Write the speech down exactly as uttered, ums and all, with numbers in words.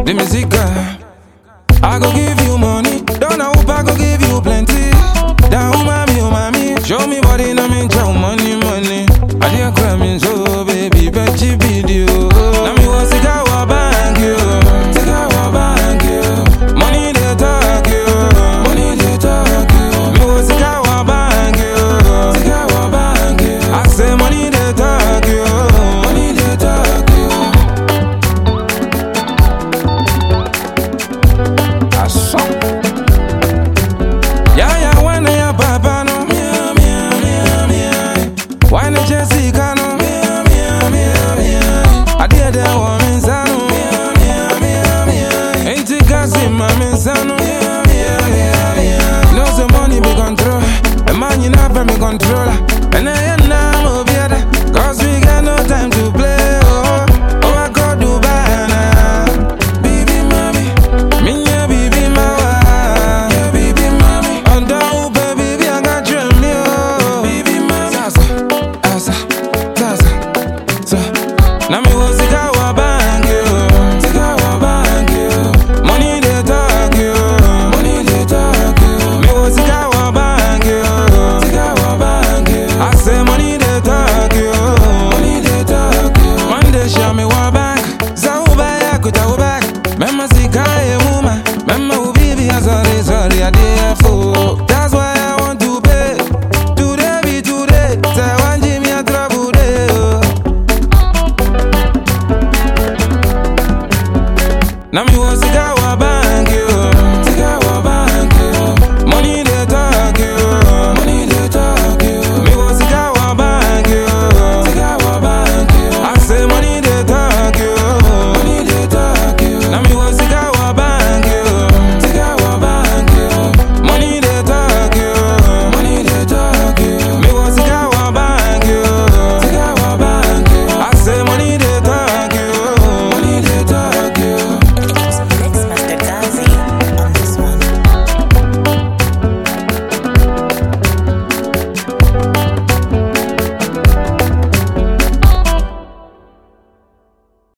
the music guy. I go give you money, don't know hope I go give you plenty. Down mommy, oh mommy, show me body, no mean chow money, money. I dear cramming so baby, bet you video. Now me was sick our bank you, sick our bank you. Money they talk you, money they talk you. Me was sick our bank you, sick our bank you. I say money they talk you, money they talk you. I saw. Yeah, yeah, when they are papa no, mia, mia, mia, mia. Why not Jessica no, mia, mia, mia, mia. I did that one insano, mia, mia, mia, mia. Ain't it gassy, my insano, mia, mia, mia, mia. Knows the money be control, the man you never me controller. And I ain't now over here, cause we got no time to play. Oh, oh, I go Dubai now, baby, mommy, me, yeah, baby, mama. Now me was sick our bank you, sick our bank you. Money they talk you, money they talk you. Me was sick our bank you, sick our bank you. I say money they talk you, money they talk you. One day show me one bank, zauba ya kuta back. Mema sick I muma, mema ubibi sorry sorry I did fool. That's why I want to pay. Today be today, say one Jimmy a trouble day. Now me was sick